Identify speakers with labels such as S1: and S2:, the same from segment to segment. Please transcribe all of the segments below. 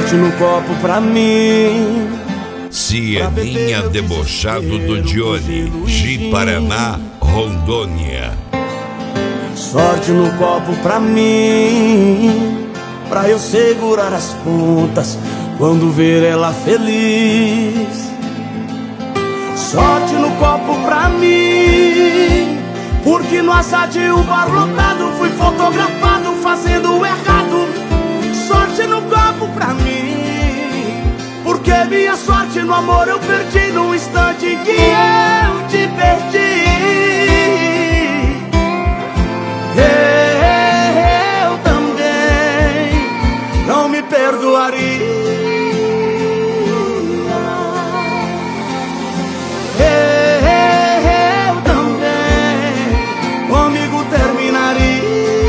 S1: sorte no copo pra mim.
S2: Cieninha Debochado do Dione, Ji-Paraná, Rondônia.
S1: Sorte no copo pra mim, pra eu segurar as pontas quando ver ela feliz. Sorte no copo pra mim, porque no azar de um bar lotado fui fotografado fazendo errado. Sorte no copo pra mim, porque minha sorte no amor eu perdi no instante em que eu te perdi. Eu também não me perdoaria. Eu também comigo terminaria.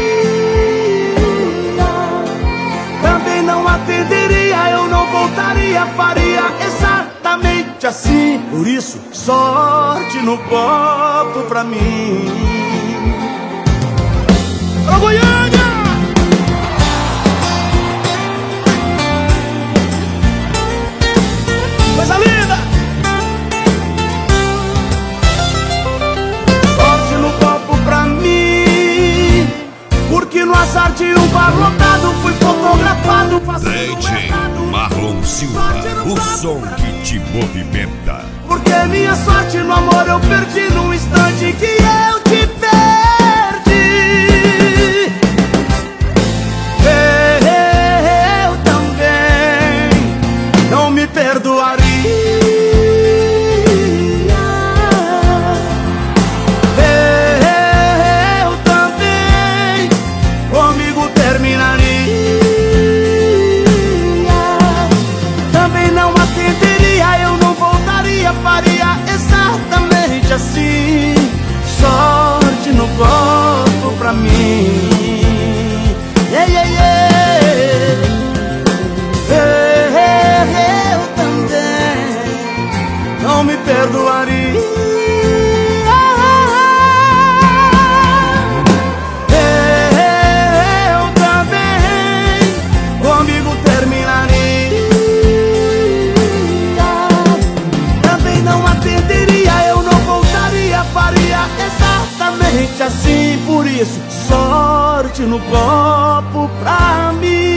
S1: Também não atenderia, eu não voltaria, faria exatamente assim. Por isso, sorte no copo pra mim. Ô Goiânia! Coisa linda! Sorte no copo pra mim, porque no azar de um bar lotado fui fotografado fazendo
S2: DJ Marlon Silva, o som que te movimenta.
S1: Porque minha sorte no amor eu perdi no instante que eu te perdi. Eu também não me perdoaria. Eu também comigo terminaria. Também não atenderia, eu não voltaria, faria exatamente assim. Sorte no copo pra mim. Yeah, yeah, yeah. Eu também não me perdoaria. Eu também comigo terminaria. Também não atenderia, eu não voltaria, faria exatamente assim. Por isso, sorte no copo pra mim.